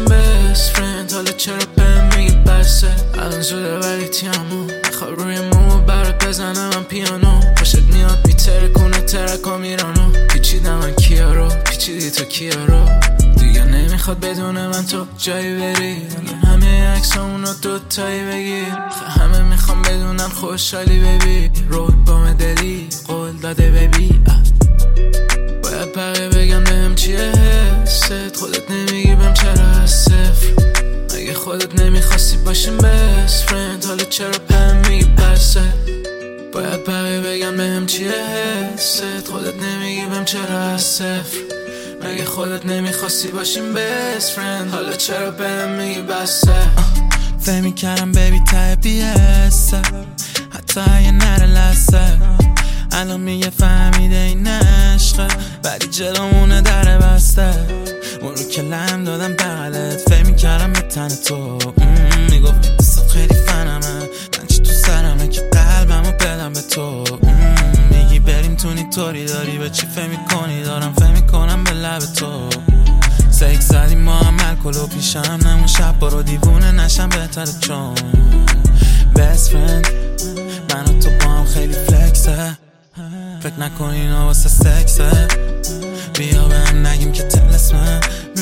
باشیم best friend. حالا چرا بهم میگی بسه؟ الان زوده ولی تیمو میخواد روی مو برات بزنم من پیانو. خوشت میاد میترکونه ترکا میرانو. پیچیدم من کیا رو پیچیدی تو کیا رو. دیگه نمیخواد بدونه من تو جایی بری. همه عکسامونو دوتایی بگیر. همه میخوام بدونن خوشحالی ببی. رود بام دلی قول داده ببی. باید بقیه بگم بهم چیه حست. خودت نمیگی بهم چرا از صفر. مگه خودت نمیخواستی باشیم best friend. حالا چرا بهم میگی بسه؟ باید بقیه بگم بهم چیه حست. خودت نمیگی بهم چرا از صفر. مگه خودت نمیخواستی باشیم best friend. حالا چرا بهم میگی بسه؟ فهمی کردم بیبی ته بیسته حتی اگه نره لسه. الان میگه فهمیده این عشقه ولی جلومونه در بسته. اون رو که لم دادم بغلت فهمی کردم به تن تو. میگفتی دوست خیلی فنمه من چی تو سرمه که قلبمو بدم به تو. میگی بریم تونی طوری داری به چی فهمی کنی دارم فهمی کنم به لب تو. سیک زدیم ما هم الکل و پیشم نمون شب برو دیوونه نشم بهتره چون best friend. من و تو با هم خیلی فلکسه. فکر نکنی اینا واسه سکسه. بیا بهم نگیم که تلسمه.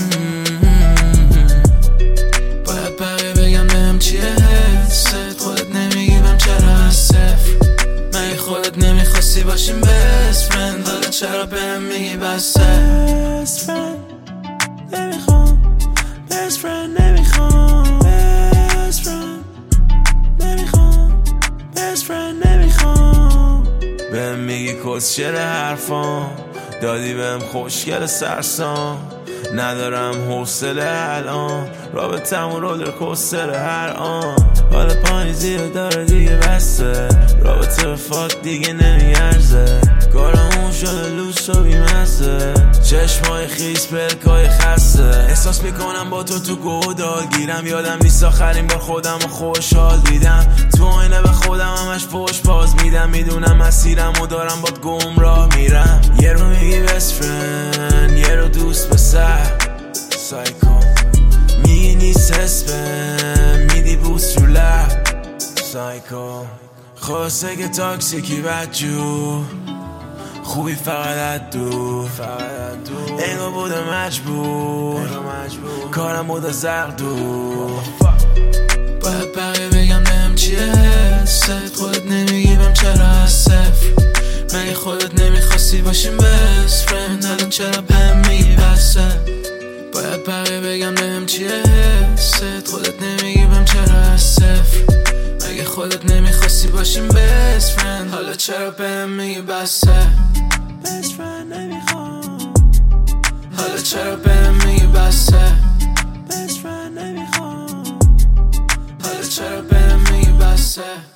باید بقیه بگم بهم چیه حست. خودت نمیگی بهم چرا از صفر. مگه خودت نمیخواستی باشیم best friend. حالا چرا بهم میگی بسه؟ best friend نمیخوام best friend نمیخوام best friend نمیخوام best friend نمیخوام. بهم میگی کسچر حرفام دادی بهم خوشگل سرسام. ندارم حوصله الان رابطمون رولر کوستر هر آن. حالا پاییزی رو داره دیگه بسته. رابطه به فاک دیگه نمیارزه. کارمون شده لوس و بیمزه. چشمای خیس پلکای خسته. احساس میکنم با تو گودال گیرم. یادم نیست آخرین بار خودم رو خوشحال دیدم. تو آینه به خودم همش پشت باز میدم. میدونم مسیرم و دارم باد گمراه میرم. یه رو میگی best friend یه رو دوست پسر سایکو. میگی نیست اسمم میدی بوس رو لب سایکو. خواسته که تاکسیکی بدجو خوبی فقط دو انگار بوده مجبور کارم بوده زرق دو. باید بقیه بگم بهم چیه حست. خودت نمیگی بهم چرا از صفر. مگه خودت نمیخواستی باشیم best friend. الان چرا بهم میگی بسه؟ باید بقیه بگم بهم چیه حست. خودت نمیگی بهم چرا از صفر. مگه خودت نمیخواستی باشیم best friend. حالا چرا بهم میگی بسه؟ best friend نمیخوام. حالا چرا بهم میگی بسه؟ best friend نمیخوام. حالا چرا بهم میگی بسه؟